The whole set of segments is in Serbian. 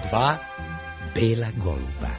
Dva bela goluba.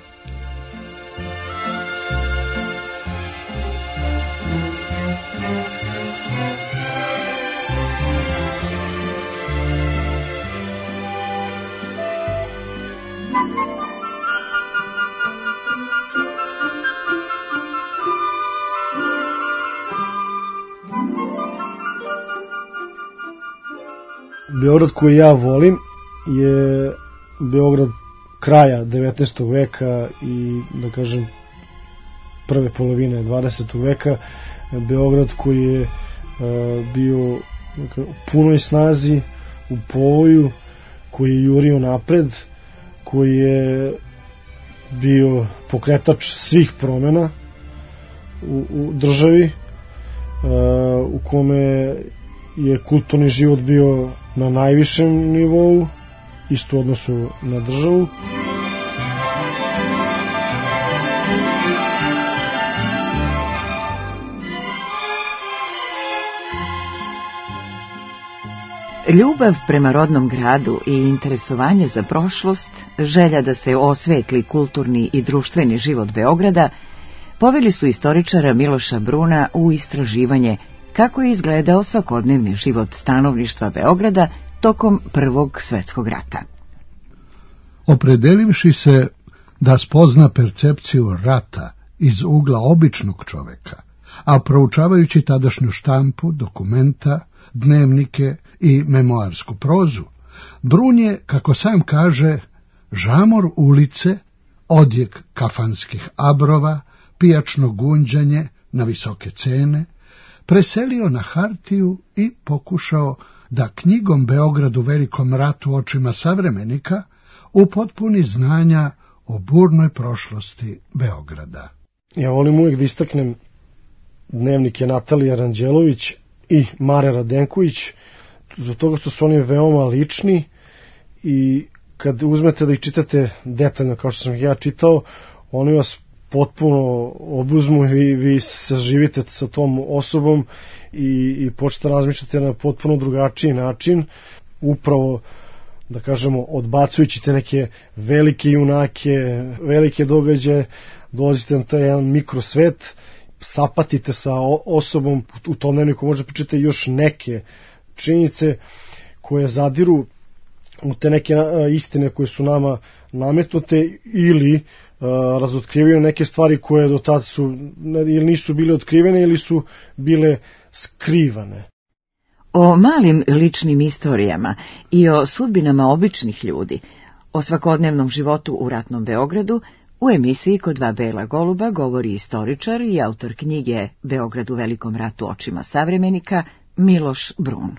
Beograd koji ja volim je Beograd kraja 19. veka i, da kažem, prve polovine 20. veka. Beograd koji je bio u punoj snazi, u povoju, koji je jurio napred, koji je bio pokretač svih promena u državi, u kome je kulturni život bio na najvišem nivou, isto u odnosu na državu. Ljubav prema rodnom gradu i interesovanje za prošlost, želja da se osvetli kulturni i društveni život Beograda, poveli su istoričara Miloša Bruna u istraživanje kako je izgledao svakodnevni život stanovništva Beograda tokom Prvog svjetskog rata. Opredelivši se da spozna percepciju rata iz ugla običnog čoveka, a proučavajući tadašnju štampu, dokumenta, dnevnike i memoarsku prozu, Brun je, kako sam kaže, žamor ulice, odjek kafanskih abrova, pijačno gunđanje na visoke cene, preselio na hartiju i pokušao da knjigom Beograd u velikom ratu očima savremenika upotpuni znanja o burnoj prošlosti Beograda. Ja volim uvijek da istaknem dnevnike Natalije Ranđelović i Mare Radenković, zbog toga što su oni veoma lični i kad uzmete da ih čitate detaljno kao što sam ih ja čitao, oni vas potpuno obuzmu i vi se živite sa tom osobom i počete razmišljati na potpuno drugačiji način, upravo, da kažemo, odbacujući te neke velike junake, velike događaje, dolazite na taj jedan mikrosvet, sapatite sa osobom, u tom dnevniku možda pričate još neke činjenice koje zadiru u te neke istine koje su nama nametnute ili razotkrivaju neke stvari koje do tada su ili nisu bile otkrivene ili su bile skrivane. O malim ličnim istorijama i o sudbinama običnih ljudi, o svakodnevnom životu u ratnom Beogradu, u emisiji Kod dva bela goluba govori istoričar i autor knjige Beograd u velikom ratu očima savremenika Miloš Brun.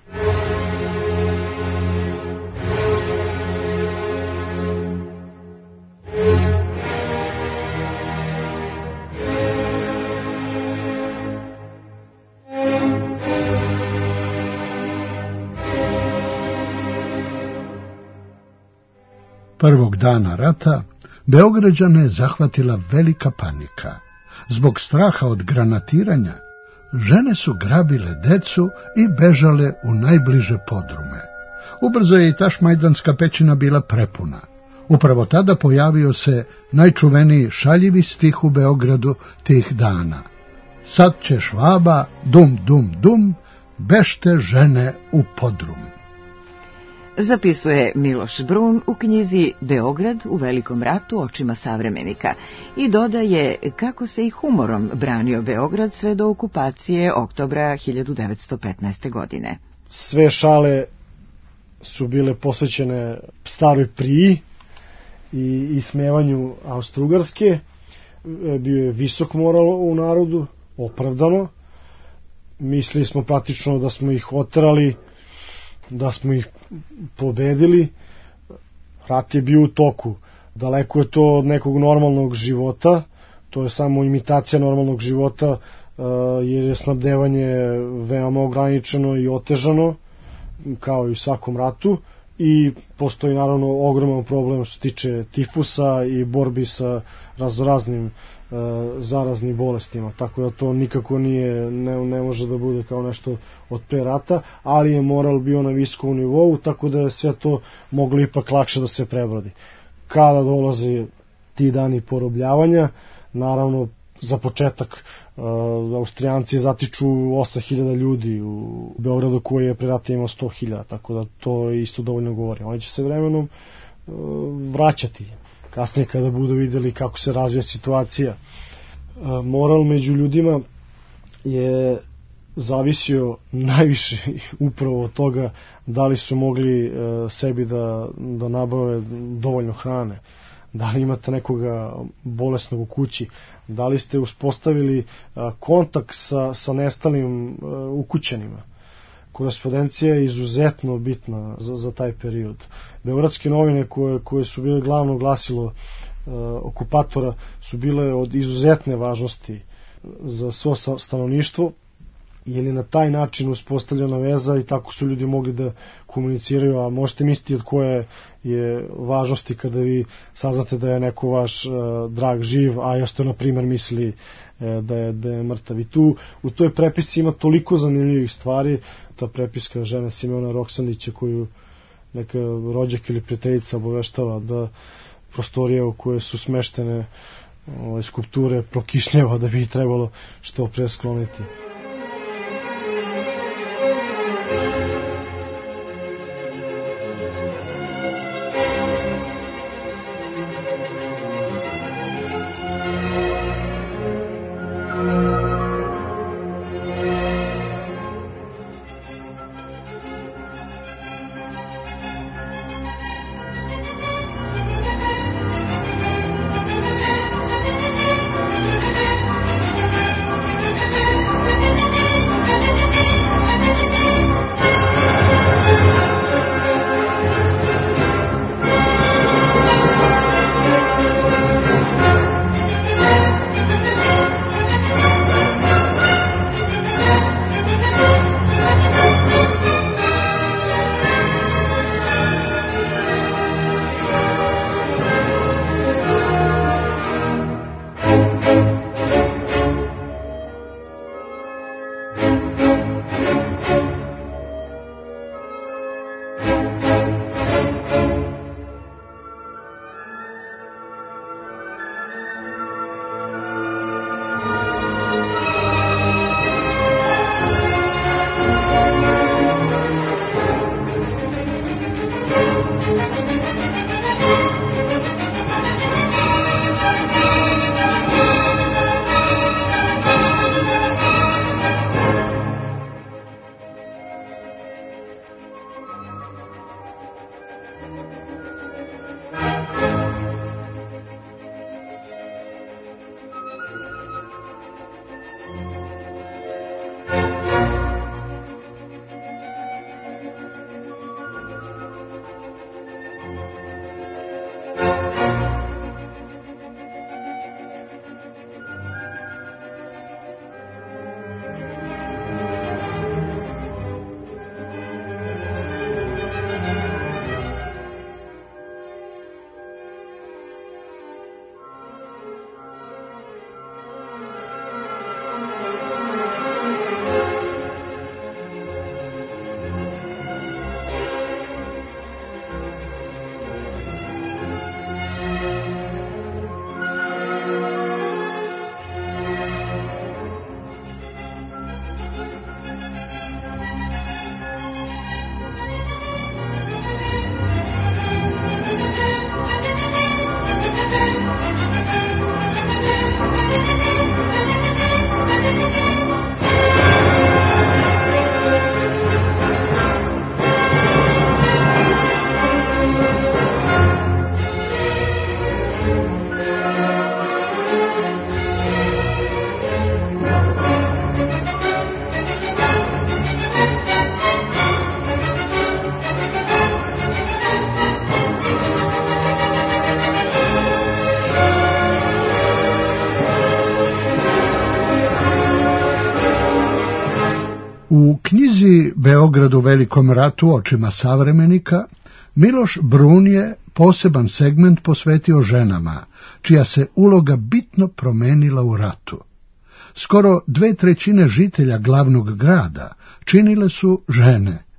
Prvog dana rata Beograđane zahvatila velika panika. Zbog straha od granatiranja, žene su grabile decu i bežale u najbliže podrume. Ubrzo je i ta šmajdanska pećina bila prepuna. Upravo tada pojavio se najčuveniji šaljivi stih u Beogradu tih dana. Sad će Švaba, dum, dum, dum, bešte žene u podrum. Zapisuje Miloš Brun u knjizi Beograd u velikom ratu očima savremenika i dodaje kako se i humorom branio Beograd sve do okupacije oktobra 1915. godine. Sve šale su bile posvećene staroj priji i ismevanju Austro-Ugarske. Bio je visok moral u narodu, opravdano. Mislili smo praktično da smo ih oterali, da smo ih pobedili. Rat je bio u toku. Daleko je to od nekog normalnog života, to je samo imitacija normalnog života, jer je snabdevanje veoma ograničeno i otežano, kao i u svakom ratu, i postoji naravno ogroman problem što se tiče tifusa i borbi sa raznoraznim zaraznim bolestima, tako da to nikako ne može da bude kao nešto od pre rata, ali je moral bio na visokom nivou, tako da je sve to moglo ipak lakše da se prebrodi. kada dolaze ti dani porobljavanja. Naravno, za početak Austrijanci zatiču 8.000 ljudi u Beogradu, koji je pre rata imao 100.000, tako da to isto dovoljno govori. Oni će se vremenom vraćati kasnije kada budu videli kako se razvija situacija. Moral među ljudima je zavisio najviše upravo od toga da li su mogli sebi da nabave dovoljno hrane, da li imate nekoga bolesnog u kući, da li ste uspostavili kontakt sa nestalim ukućanima. Korespondencija je izuzetno bitna za taj period. Beogradske novine koje su bile glavno glasilo okupatora su bile od izuzetne važnosti za svo stanovništvo, jer je na taj način uspostavljena veza i tako su ljudi mogli da komuniciraju, a možete misliti od koje je važnosti kada vi saznate da je neko vaš drag živ, a još ste na primjer mislili da je mrtav. I u toj prepisci ima toliko zanimljivih stvari. Ta prepiska žene Simeona Roksandića, koju neka rođak ili prijateljica obaveštava da prostorije u koje su smeštene skulpture prokišnjava, da bi trebalo što pre skloniti. U knjizi Beograd u velikom ratu očima savremenika Miloš Brun je poseban segment posvetio ženama, čija se uloga bitno promenila u ratu. Skoro 2/3 žitelja glavnog grada činile su žene,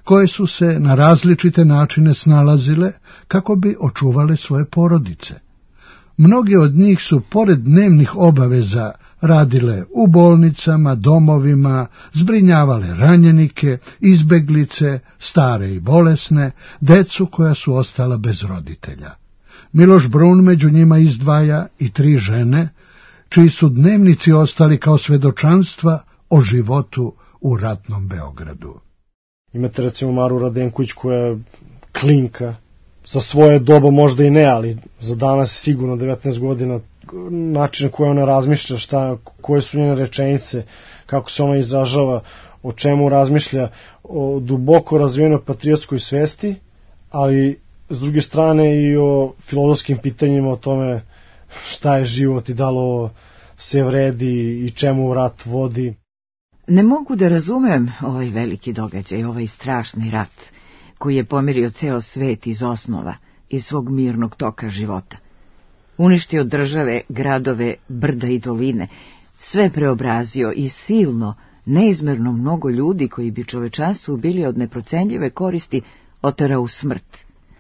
koje su se na različite načine snalazile kako bi očuvale svoje porodice. Mnogi od njih su, pored dnevnih obaveza, radile u bolnicama, domovima, zbrinjavale ranjenike, izbeglice, stare i bolesne, decu koja su ostala bez roditelja. Miloš Brun među njima izdvaja i 3 žene, čiji su dnevnici ostali kao svedočanstva o životu u ratnom Beogradu. Imate recimo Maru Radenković koja je klinka, za svoje doba možda i ne, ali za danas sigurno 19 godina, način na koji ona razmišlja, koje su njene rečenice, kako se ona izražava, o čemu razmišlja, o duboko razvijenoj patriotskoj svesti, ali s druge strane i o filozofskim pitanjima, o tome šta je život i da li ovo se vredi i čemu rat vodi. Ne mogu da razumem ovaj veliki događaj, ovaj strašni rat, koji je pomirio ceo svet iz osnova, iz svog mirnog toka života. Uništio države, gradove, brda i doline, sve preobrazio i silno, neizmerno mnogo ljudi koji bi čovečanstvu bili od neprocenljive koristi oterao u smrt.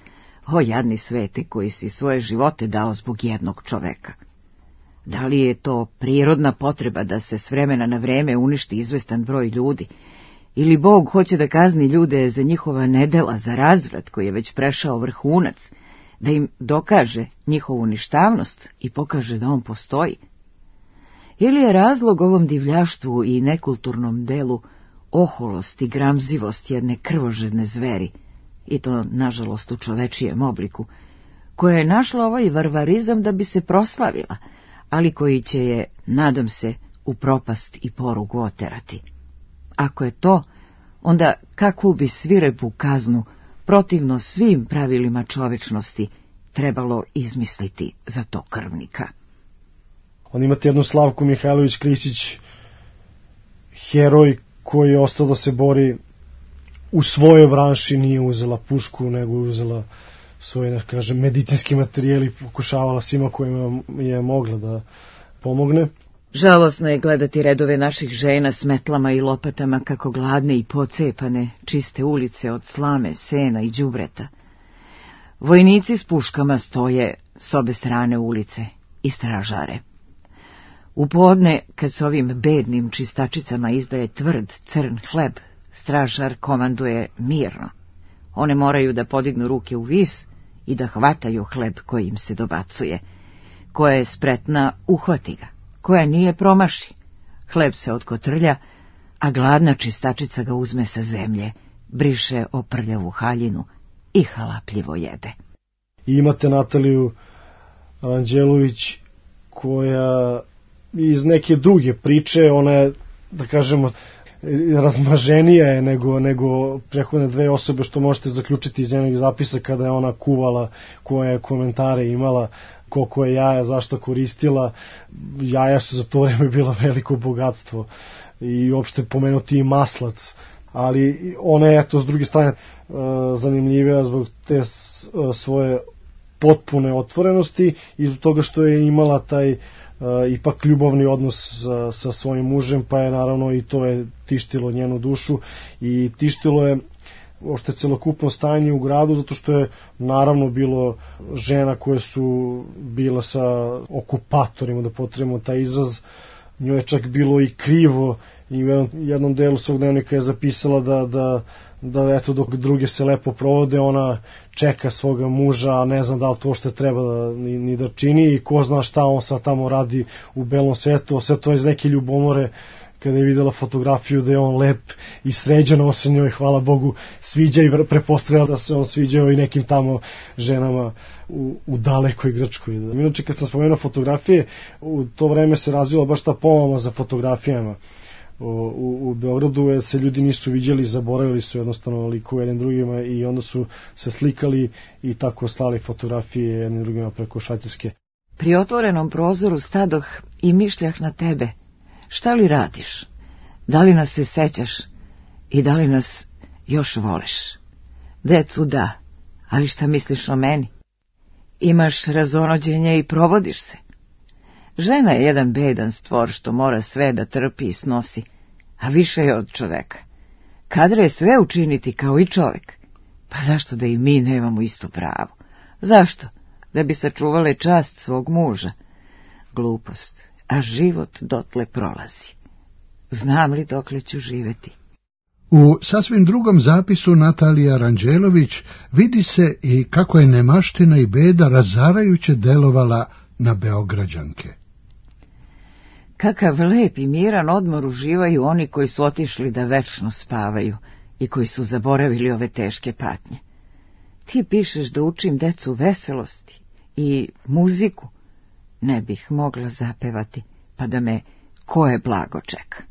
O jadni svete koji si svoje živote dao zbog jednog čoveka. Da li je to prirodna potreba da se s vremena na vreme uništi izvestan broj ljudi, ili Bog hoće da kazni ljude za njihova nedela, za razvrat koji je već prešao vrhunac, da im dokaže njihovu ništavnost i pokaže da on postoji? Ili je razlog ovom divljaštvu i nekulturnom delu oholost i gramzivost jedne krvožedne zveri, i to nažalost u čovečijem obliku, koja je našla ovaj varvarizam da bi se proslavila, ali koji će je, nadam se, u propast i porugu oterati. Ako je to, onda kakvu bi svirepu kaznu, protivno svim pravilima čovečnosti, trebalo izmisliti za to krvnika. On imate jednu Slavku Mihajlović-Krisić, heroj koji je ostao da se bori u svojoj branši, nije uzela pušku, nego uzela svoj, kažem, medicinski materijal i pokušavala svima kojima je mogla da pomogne. Žalosno je gledati redove naših žena s metlama i lopatama kako gladne i pocepane čiste ulice od slame, sena i đubreta. Vojnici s puškama stoje s obe strane ulice i stražare. U podne, kad s ovim bednim čistačicama izdaje tvrd, crn hleb, stražar komanduje mirno. One moraju da podignu ruke u vis i da hvataju hleb koji im se dobacuje. Koja je spretna, uhvati ga. Koja nije, promaši. Hleb se otkotrlja, a gladna čistačica ga uzme sa zemlje, briše o prljavu haljinu i halapljivo jede. I imate Nataliju Aranđelović, koja iz neke druge priče, ona je, da kažemo, razmaženija je nego prethodne 2 osobe, što možete zaključiti iz njenih zapisa kada je ona kuvala, koje je komentare imala, koliko je jaja, zašto koristila. Jaja su za to vreme bila veliko bogatstvo i uopšte pomenuti i maslac, ali ona je, eto, s druge strane zanimljivija zbog te svoje potpune otvorenosti i zbog toga što je imala taj ipak ljubavni odnos sa svojim mužem, pa je naravno i to je tištilo njenu dušu i tištilo je uopšte celokupno stanje u gradu, zato što je naravno bilo žena koje su bila sa okupatorima, da potrebujemo taj izraz. Njoj je čak bilo i krivo i u jednom delu svog dnevnika je zapisala da eto, dok druge se lepo provode, ona čeka svoga muža, a ne zna da li to što treba ni da čini i ko zna šta on sad tamo radi u belom svetu. Sve to iz neke ljubomore, kada je videla fotografiju da je on lep i sređen, on se njoj, hvala Bogu, sviđa i prepostavlja da se on sviđao i nekim tamo ženama u dalekoj Grčkoj. Inače, kad sam spomenuo fotografije, u to vreme se razvila baš ta pomama za fotografijama. U Beogradu se ljudi nisu viđali, zaboravili su jednostavno likove jednim drugima i onda su se slikali i tako slali fotografije jednim drugima preko Švajcarske. Pri otvorenom prozoru stadoh i mišljah na tebe. Šta li radiš? Da li nas se sećaš? I da li nas još voliš? Decu da, ali šta misliš o meni? Imaš razonođenje i provodiš se. Žena je jedan bedan stvor što mora sve da trpi i snosi, a više je od čoveka. Kadre je sve učiniti kao i čovjek. Pa zašto da i mi nemamo isto pravo? Zašto? Da bi sačuvale čast svog muža. Glupost, a život dotle prolazi. Znam li dokle ću živeti? U sasvim drugom zapisu Natalije Aranđelović vidi se i kako je nemaština i beda razarajuće delovala na Beograđanke. Kakav lep i miran odmor uživaju oni koji su otišli da večno spavaju i koji su zaboravili ove teške patnje. Ti pišeš da učim decu veselosti i muziku. Ne bih mogla zapevati, pa da me koje blago čeka.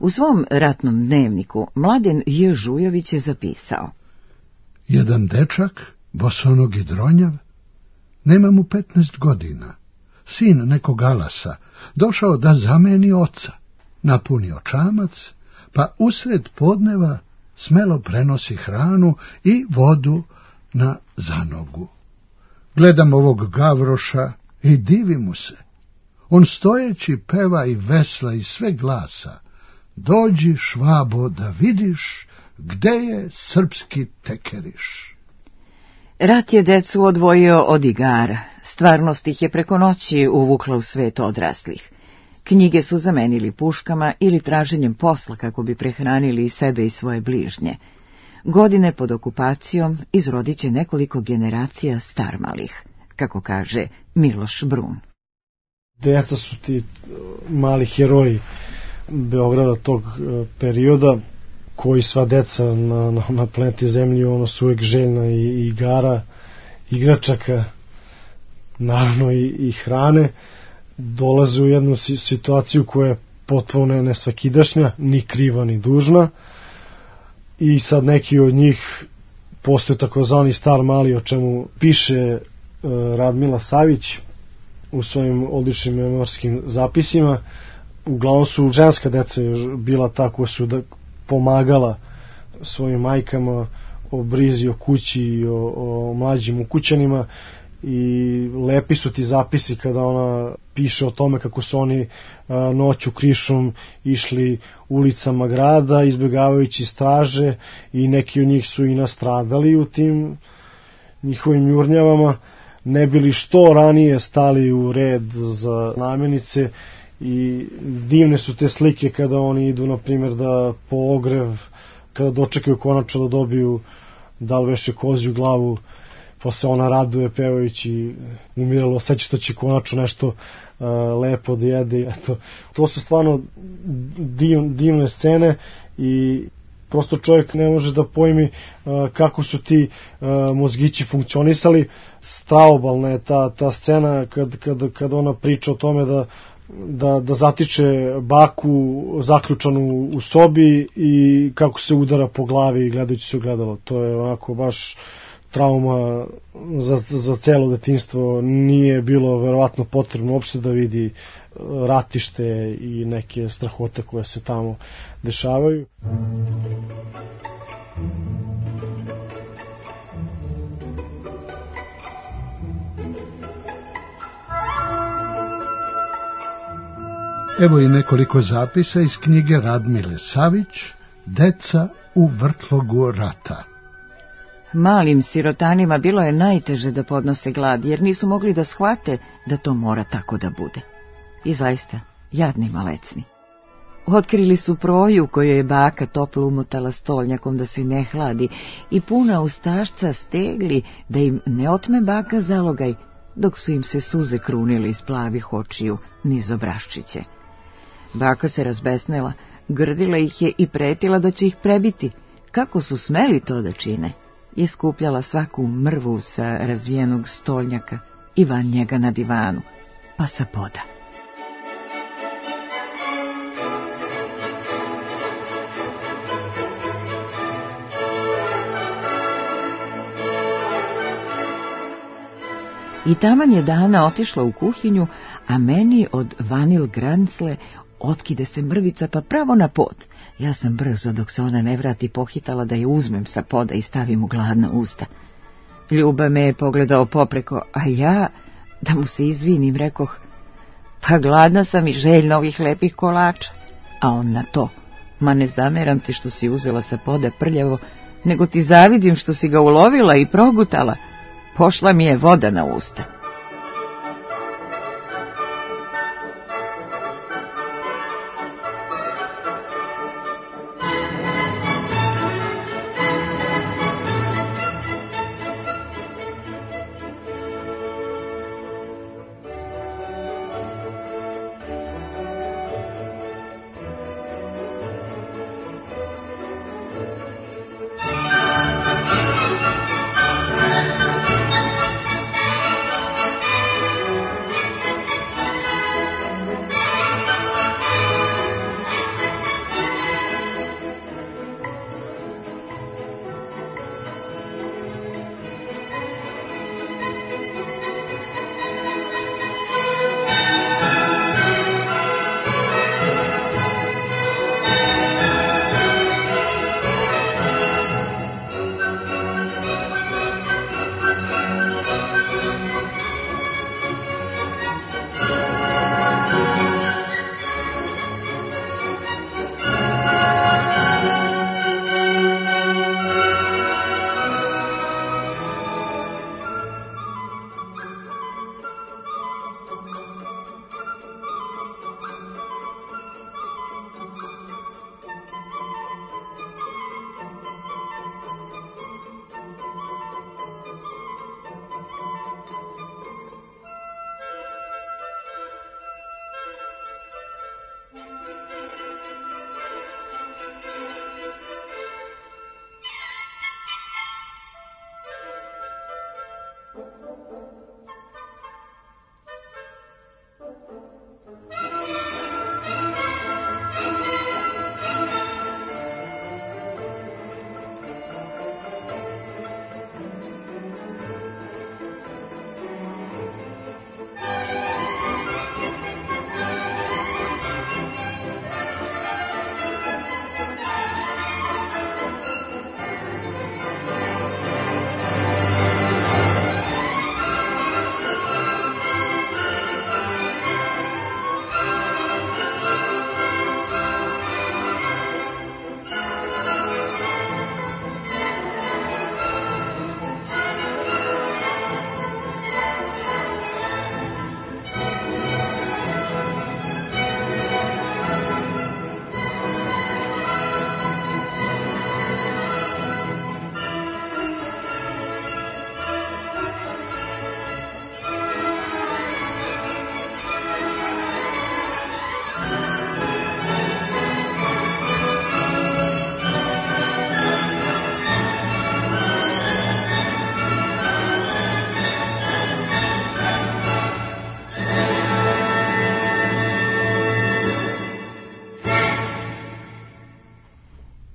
U svom ratnom dnevniku Mladen J. Žujović je zapisao: jedan dečak, bosonog i dronjav, nema mu 15 godina, sin nekog alasa, došao da zameni oca, napunio čamac, pa usred podneva smelo prenosi hranu i vodu na zanogu. Gledam ovog Gavroša i divi mu se. On stojeći peva i vesla iz sve glasa: dođi, Švabo, da vidiš gde je srpski tekeriš. Rat je decu odvojio od igara, stvarnost ih je preko noći uvukla u svet odraslih. Knjige su zamenili puškama ili traženjem posla kako bi prehranili i sebe i svoje bližnje. Godine pod okupacijom izrodit će nekoliko generacija starmalih, kako kaže Miloš Brun. Deca su ti mali heroji Beograda tog perioda, koji sva deca na planeti Zemlji su uvijek željna i igara, igračaka, naravno i hrane. Dolaze u jednu situaciju koja je potpuno nesvakidašnja, ni kriva ni dužna, i sad neki od njih postoje takozvani star mali, o čemu piše Radmila Savić u svojim odličnim memoarskim zapisima. Uglavnom su ženska deca bila ta koja su pomagala svojim majkama o brizi, o kući i o mlađim ukućanima, i lepi su ti zapisi kada ona piše o tome kako su oni noću krišom išli ulicama grada izbjegavajući straže, i neki od njih su i nastradali u tim njihovim jurnjavama, ne bili što ranije stali u red za namirnice. I divne su te slike kada oni idu, na primjer, da po ogrev, kada dočekaju konačno da dobiju da li veše kozju glavu, pa se ona raduje pevajući umiralo seća što će konačno nešto lepo da jede. Eto, to su stvarno divne scene i prosto čovjek ne može da pojmi kako su ti mozgići funkcionisali. Straobalna je ta scena kad ona priča o tome da zatiče baku zaključanu u sobi i kako se udara po glavi gledajući se u gledalo. To je onako baš trauma za celo detinjstvo. Nije bilo verovatno potrebno uopšte da vidi ratište i neke strahote koje se tamo dešavaju. Evo i nekoliko zapisa iz knjige Radmile Savić, Deca u vrtlogu rata. Malim sirotanima bilo je najteže da podnose glad, jer nisu mogli da shvate da to mora tako da bude. I zaista, jadni malecni. Otkrili su proju koju je baka toplo umotala stolnjakom da se ne hladi i puna ustašca stegli da im ne otme baka zalogaj, dok su im se suze krunile iz plavih očiju niz obraščiće. Baka se razbesnela, grdila ih je i pretila da će ih prebiti. Kako su smeli to da čine? Iskupljala svaku mrvu sa razvijenog stolnjaka i van njega na divanu, pa sa poda. I taman je Dana otišla u kuhinju, a meni od vanil grancle otkide se mrvica pa pravo na pod. Ja sam brzo, dok se ona ne vrati, pohitala da je uzmem sa poda i stavim u gladna usta. Ljuba me je pogledao popreko, a ja, da mu se izvinim, rekoh: pa gladna sam i željna ovih lepih kolača. A on na to: ma ne zameram ti što si uzela sa poda prljavo, nego ti zavidim što si ga ulovila i progutala. Pošla mi je voda na usta.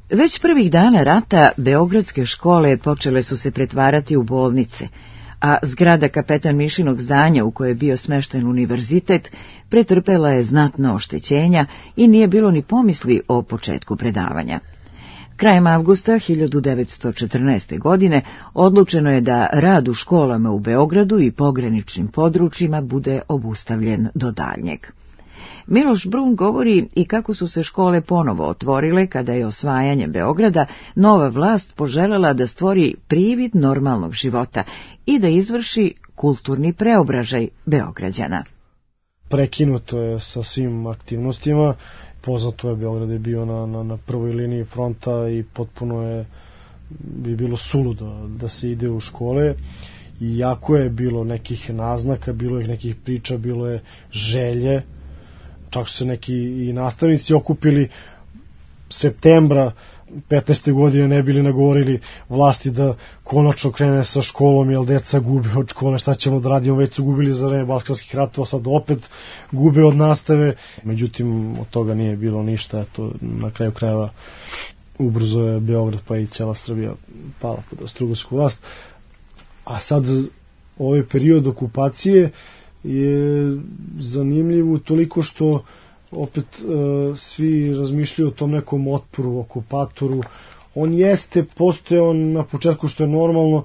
Već prvih dana rata beogradske škole počele su se pretvarati u bolnice, a zgrada Kapetan Mišinog zdanja u kojoj je bio smešten univerzitet pretrpela je znatno oštećenja i nije bilo ni pomisli o početku predavanja. Krajem avgusta 1914. godine odlučeno je da rad u školama u Beogradu i pograničnim područjima bude obustavljen do daljnjeg. Miloš Brun govori i kako su se škole ponovo otvorile kada je osvajanjem Beograda nova vlast poželjela da stvori privid normalnog života i da izvrši kulturni preobražaj Beograđana. Prekinuto je sa svim aktivnostima. Poznato je, Beograd je bio na prvoj liniji fronta i potpuno bi bilo suludo da se ide u škole. Iako je bilo nekih naznaka, bilo je nekih priča, bilo je želje, čak su se neki i nastavnici okupili septembra 15. godine, ne bili nagovorili vlasti da konačno krene sa školom, jer deca gube od škole, šta ćemo da radimo, već su gubili za vreme balkanskih ratova, sad opet gube od nastave. Međutim, od toga nije bilo ništa, to na kraju krajeva ubrzo je Beograd pa i cela Srbija pala pod austrougarsku vlast. A sad ovaj period okupacije je zanimljiv toliko što opet svi razmišljaju o tom nekom otporu, okupatoru. On jeste postojao na početku, što je normalno,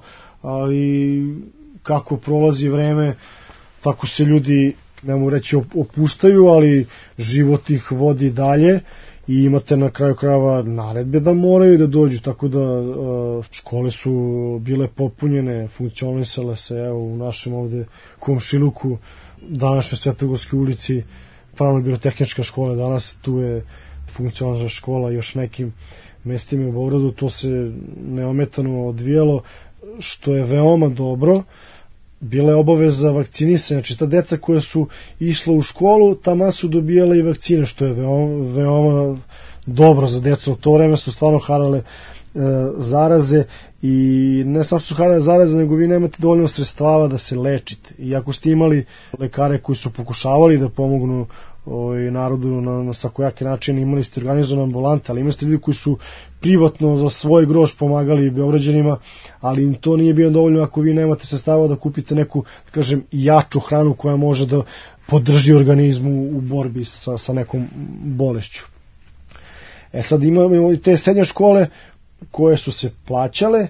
ali kako prolazi vreme, tako se ljudi, ne mogu reći opuštaju, ali život ih vodi dalje i imate na kraju krajeva naredbe da moraju da dođu, tako da škole su bile popunjene, funkcionisale se, evo u našem ovde komšiluku, današnjoj Svetogorskoj ulici, Pravno-birotehnička škola, danas tu je funkcionalna škola, još nekim mestima u Beogradu, to se neometano odvijalo, što je veoma dobro. Bila je obaveza vakcinisanja, znači ta deca koja su išla u školu, tamo su dobijala i vakcine, što je veoma dobro za decu. U to vreme su stvarno harale zaraze i ne samo što su harale zaraze, nego vi nemate dovoljno sredstava da se lečite. I ako ste imali lekare koji su pokušavali da pomognu narodu na svakojaki način, imali ste organizovane ambulante, ali imali ste ljudi koji su privatno za svoj groš pomagali Beograđanima, ali im to nije bilo dovoljno ako vi nemate sredstava da kupite neku, da kažem, jaču hranu koja može da podrži organizmu u borbi sa nekom bolešću. Sad imamo i te srednje škole koje su se plaćale,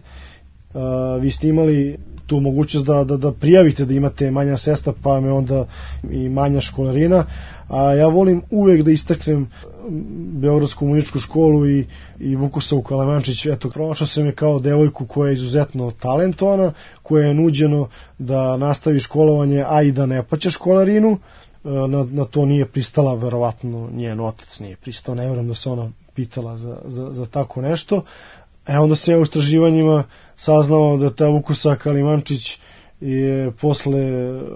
vi ste imali tu mogućnost da prijavite da imate manja sredstva, pa me onda i manja školarina, a ja volim uvek da istaknem Beogradsku muzičku školu i Vukosavu Kalemančić. Eto, pronašao sam je kao devojku koja je izuzetno talentovana, koja je nuđeno da nastavi školovanje, a i da ne plaća školarinu. Na to nije pristala, verovatno njen otac nije pristao, ne vjerujem da se ona pitala za tako nešto. Onda se u istraživanjima saznao da ta Vukosa Kalimančić je posle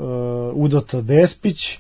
udata Despić,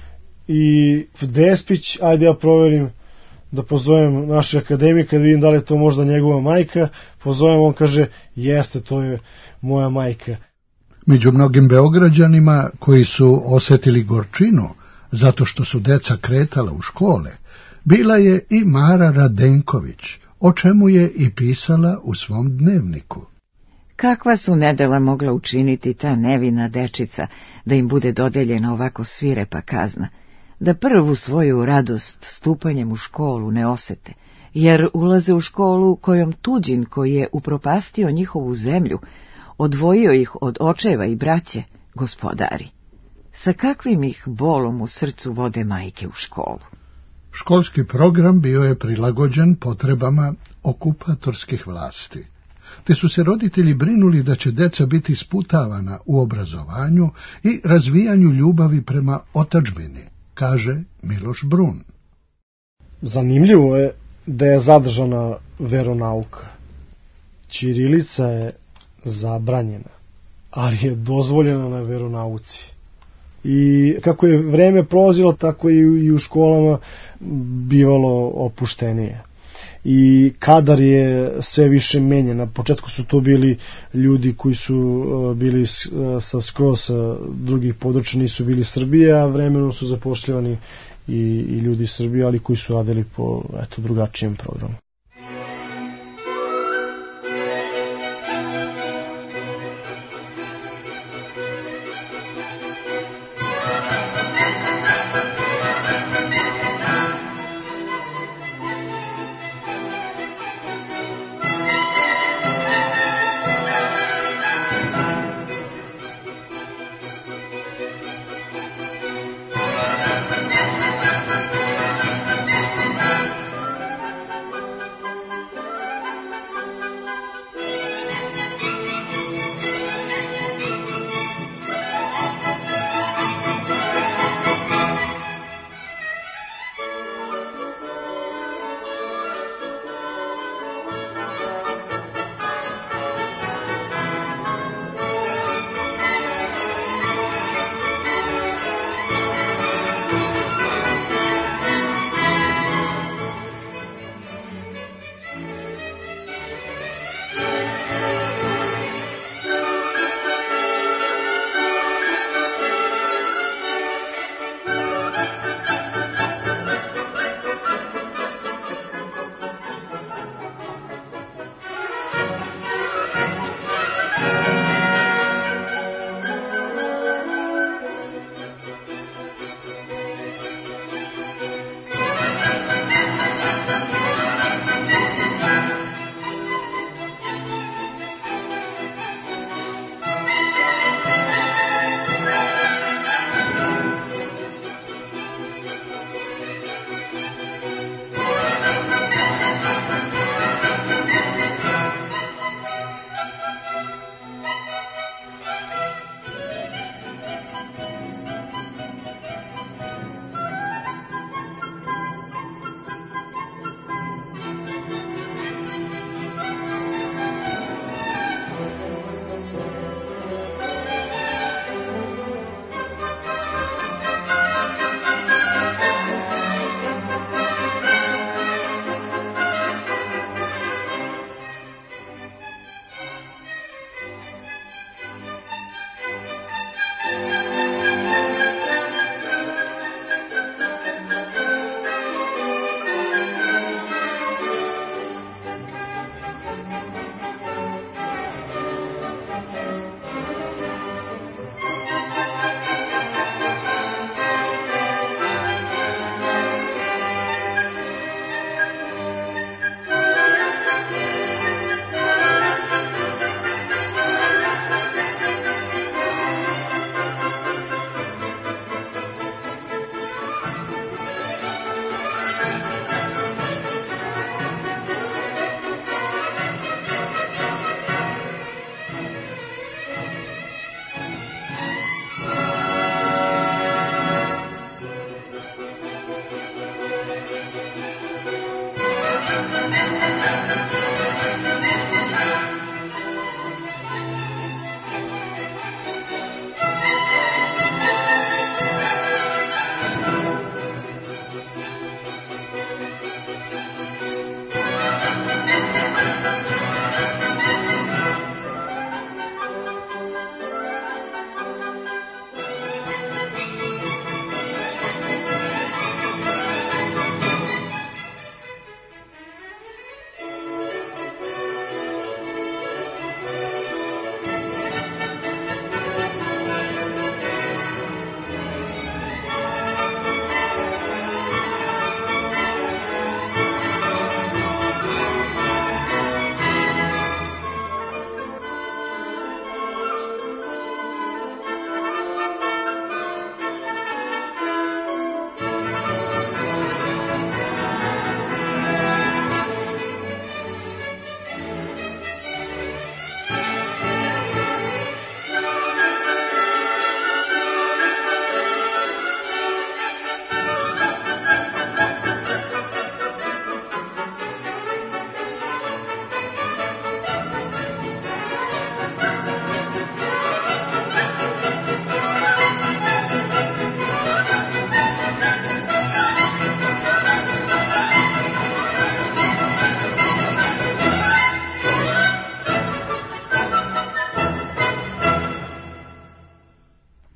i Despić, ajde ja proverim, da pozovem našeg akademika da vidim da li je to možda njegova majka. Pozovem, on kaže, jeste, to je moja majka. Među mnogim Beograđanima koji su osetili gorčinu zato što su deca kretala u škole, bila je i Mara Radenković, o čemu je i pisala u svom dnevniku. Kakva su nedela mogla učiniti ta nevina dečica da im bude dodeljena ovako svirepa kazna, da prvu svoju radost stupanjem u školu ne osete, jer ulaze u školu kojom tuđin koji je upropastio njihovu zemlju, odvojio ih od očeva i braće, gospodari. Sa kakvim ih bolom u srcu vode majke u školu? Školski program bio je prilagođen potrebama okupatorskih vlasti, te su se roditelji brinuli da će deca biti sputavana u obrazovanju i razvijanju ljubavi prema otadžbini, kaže Miloš Brun. Zanimljivo je da je zadržana veronauka. Ćirilica je zabranjena, ali je dozvoljena na veronauci. I kako je vreme prolazilo, tako i u školama bivalo opuštenije. I kadar je sve više menjen. Na početku su to bili ljudi koji su bili skroz sa drugih područja, nisu bili Srbije, a vremenom su zapošljavani i ljudi iz Srbije, ali koji su radili po drugačijem programu.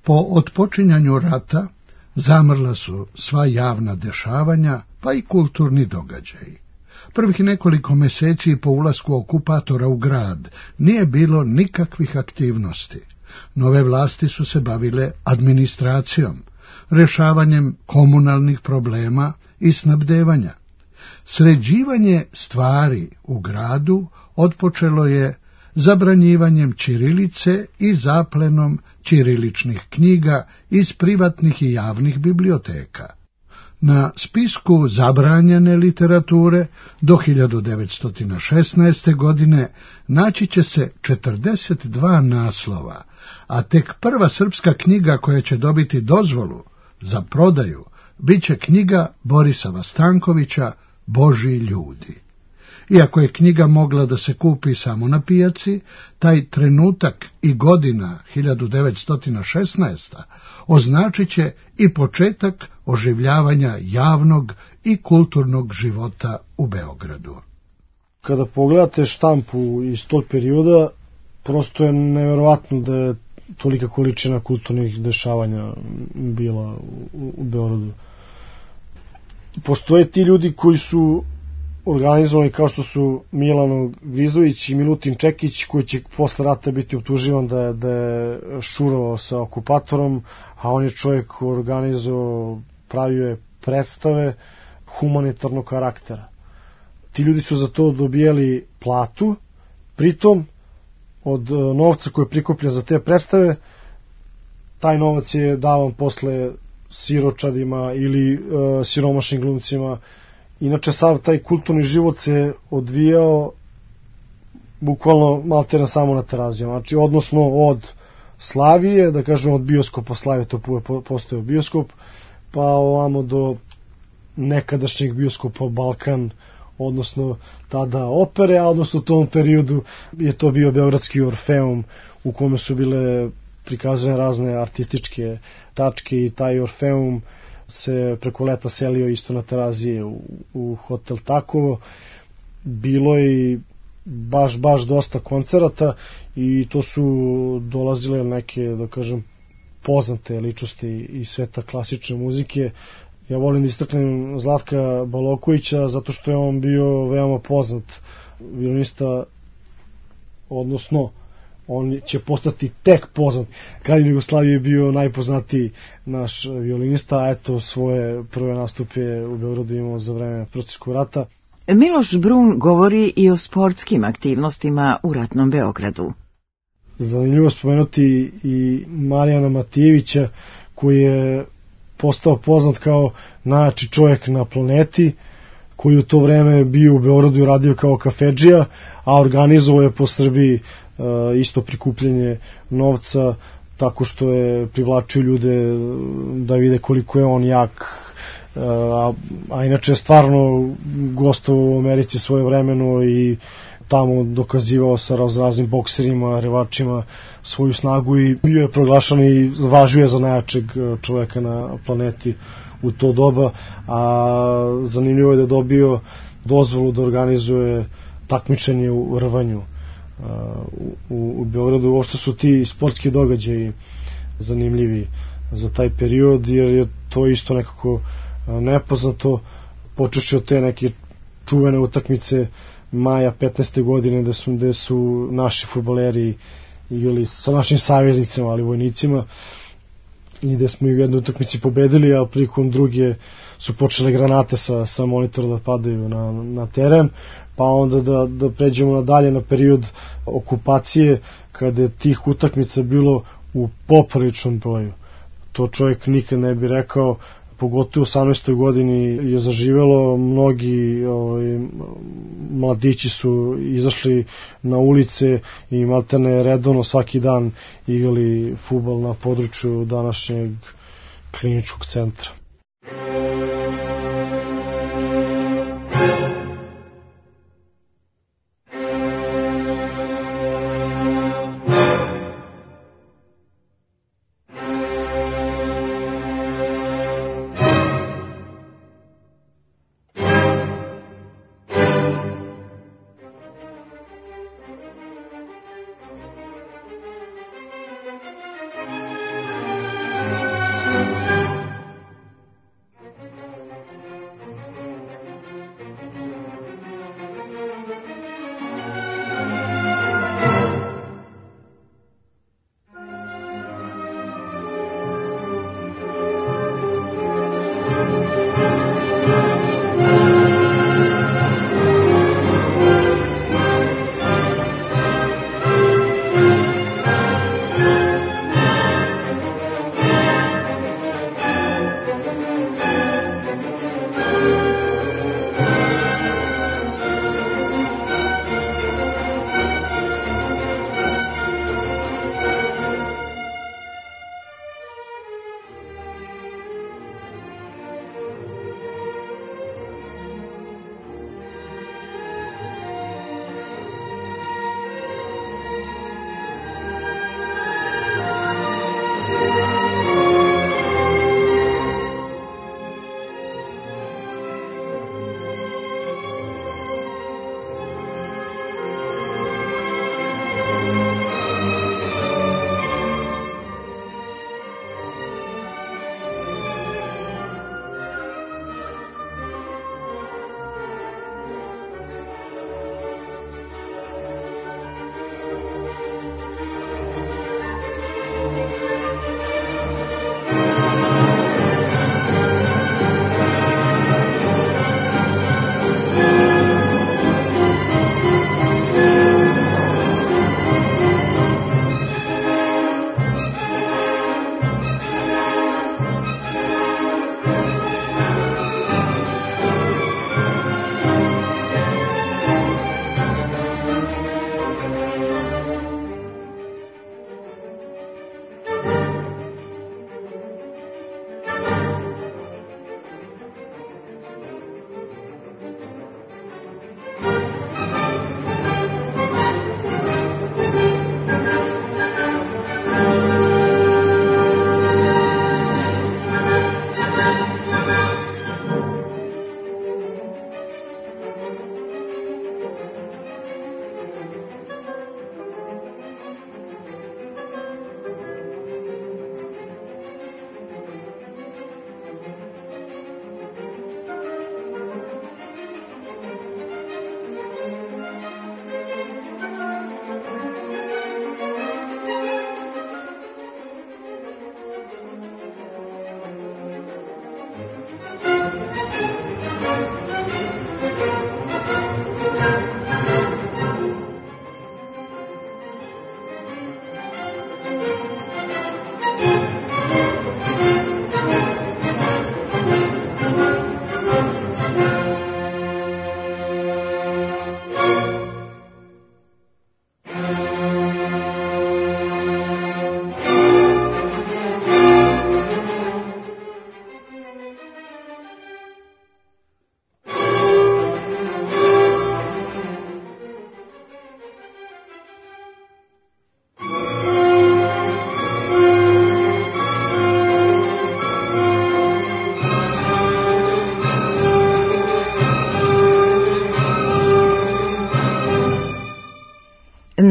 Po otpočinjanju rata zamrla su sva javna dešavanja, pa i kulturni događaji. Prvih nekoliko meseci po ulasku okupatora u grad nije bilo nikakvih aktivnosti. Nove vlasti su se bavile administracijom, rešavanjem komunalnih problema i snabdevanja. Sređivanje stvari u gradu otpočelo je zabranjivanjem ćirilice i zaplenom ćiriličnih knjiga iz privatnih i javnih biblioteka. Na spisku zabranjene literature do 1916. godine naći će se 42 naslova, a tek prva srpska knjiga koja će dobiti dozvolu za prodaju bit će knjiga Borisa Stankovića Božji ljudi. Iako je knjiga mogla da se kupi samo na pijaci, taj trenutak i godina 1916. označit će i početak oživljavanja javnog i kulturnog života u Beogradu. Kada pogledate štampu iz tog perioda, prosto je neverovatno da je tolika količina kulturnih dešavanja bila u Beogradu. Postoje ti ljudi koji su organizovani, kao što su Milano Gvizović i Milutin Čekić, koji će posle rata biti optuživan da je šurovao sa okupatorom, a on je čovjek organizovao, pravio je predstave humanitarnog karaktera. Ti ljudi su za to dobijali platu, pritom od novca koji je prikupljen za te predstave, taj novac je davan posle siročadima ili siromašnim glumcima. Inače, sav taj kulturni život se odvijao bukvalno maltene samo na Terazijama. Znači, odnosno od Slavije, da kažemo od bioskopa Slavije, to postoje bioskop, pa ovamo do nekadašnjeg bioskopa Balkan, odnosno tada opere, a odnosno u tom periodu je to bio Beogradski Orfeum, u kome su bile prikazane razne artističke tačke i taj Orfeum se preko leta selio isto na Terazije u hotel Takovo. Bilo je i baš dosta koncerata i to su dolazile neke, da kažem, poznate ličnosti iz sveta klasične muzike. Ja volim da istaknem Zlatka Balokovića zato što je on bio veoma poznat violinista, odnosno on će postati tek poznat. Kraljevina Jugoslavije je bio najpoznatiji naš violinista, a eto svoje prve nastupe u Beogradu imao za vreme Proceskog rata. Miloš Brun govori i o sportskim aktivnostima u ratnom Beogradu. Zanimljivo spomenuti i Marijana Matijevića, koji je postao poznat kao najjači čovjek na planeti, koji u to vreme bio u Beogradu i radio kao kafedžija, a organizovao je po Srbiji isto prikupljanje novca tako što je privlačio ljude da vide koliko je on jak, a inače stvarno gostovao u Americi svojevremeno i tamo dokazivao sa raznim bokserima, revačima svoju snagu i bio je proglašan i važio je za najjačeg čoveka na planeti u to doba, a zanimljivo je da je dobio dozvolu da organizuje takmičenje u rvanju u Beogradu. Uopšte su ti sportski događaji zanimljivi za taj period, jer je to isto nekako nepoznato, počeši od te neke čuvene utakmice maja 15. godine gde su naši fudbaleri igrali sa našim saveznicima, ali vojnicima, i gde smo i u jednoj utakmici pobedili, a prilikom druge su počele granate sa monitora da padaju na teren, pa onda da pređemo nadalje na period okupacije, kada je tih utakmica bilo u popriličnom broju. To čovjek nikad ne bi rekao, pogotovo u 18. godini je zaživelo, mnogi mladići su izašli na ulice i maltene redovno svaki dan igrali fudbal na području današnjeg kliničkog centra.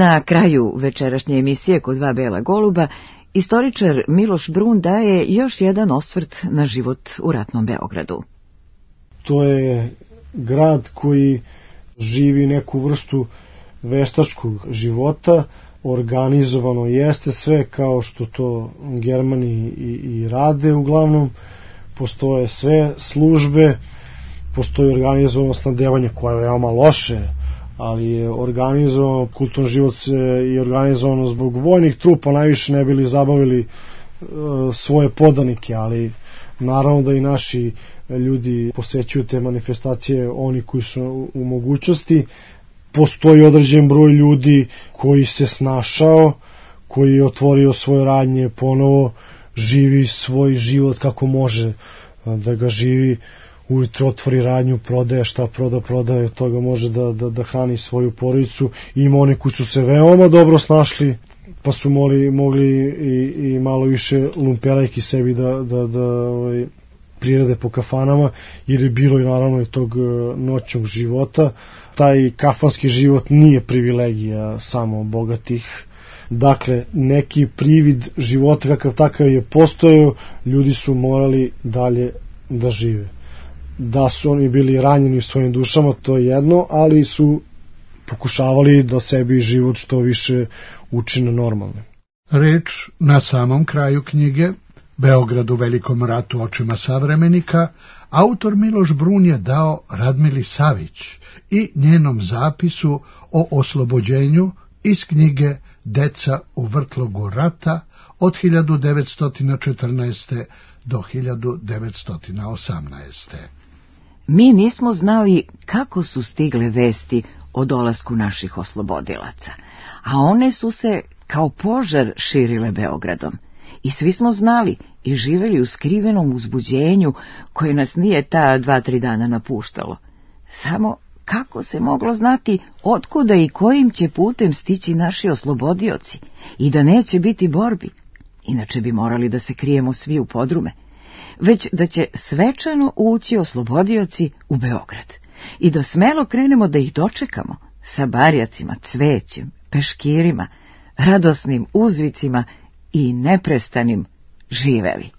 Na kraju večerašnje emisije Kod dva bela goluba, istoričar Miloš Brun daje još jedan osvrt na život u ratnom Beogradu. To je grad koji živi neku vrstu veštačkog života, organizovano jeste sve kao što to Germani i rade uglavnom, postoje sve službe, postoji organizovano snabdevanje koje je veoma loše, ali je organizovano, kulturni život je organizovano zbog vojnih trupa, najviše ne bili zabavili svoje podanike, ali naravno da i naši ljudi posećuju te manifestacije, oni koji su u mogućnosti. Postoji određen broj ljudi koji se snašao, koji je otvorio svoje radnje ponovo, živi svoj život kako može da ga živi, ujutro otvori radnju, prodaje šta prodaje, od toga može da hrani svoju porodicu. Ima oni koji su se veoma dobro snašli, pa su mogli i malo više lumperajki sebi da prirede po kafanama, jer je bilo i naravno i tog noćnog života. Taj kafanski život nije privilegija samo bogatih. Dakle, neki privid života kakav takav je postojao, ljudi su morali dalje da žive. Da su oni bili ranjeni u svojim dušama, to je jedno, ali su pokušavali da sebi život što više učine normalnim. Reč na samom kraju knjige Beograd u velikom ratu očima savremenika, autor Miloš Brun je dao Radmili Savić i njenom zapisu o oslobođenju iz knjige Deca u vrtlogu rata od 1914. do 1918. Mi nismo znali kako su stigle vesti o dolasku naših oslobodilaca, a one su se kao požar širile Beogradom. I svi smo znali i živeli u skrivenom uzbuđenju koje nas nije ta 2-3 dana napuštalo. Samo kako se moglo znati otkuda i kojim će putem stići naši oslobodioci i da neće biti borbi, inače bi morali da se krijemo svi u podrume, već da će svečano ući oslobodioci u Beograd i da smelo krenemo da ih dočekamo sa barjacima, cvećem, peškirima, radosnim uzvicima i neprestanim živeli.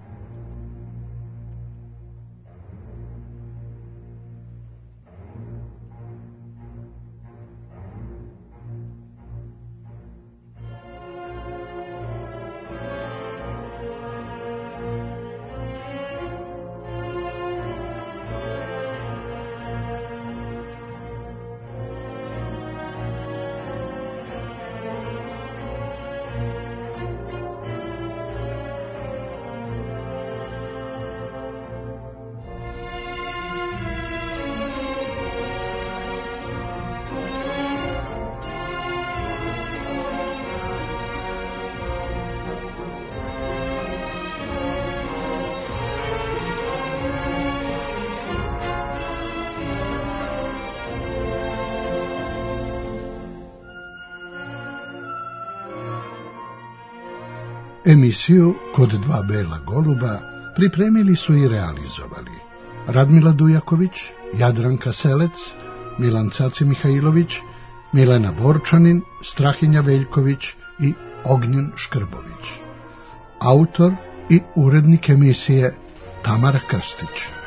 Emisiju Kod dva bela goluba pripremili su i realizovali Radmila Dujaković, Jadranka Selec, Milan Caci Mihajlović, Milena Borčanin, Strahinja Veljković i Ognjen Škrbović. Autor i urednik emisije Tamara Krstić.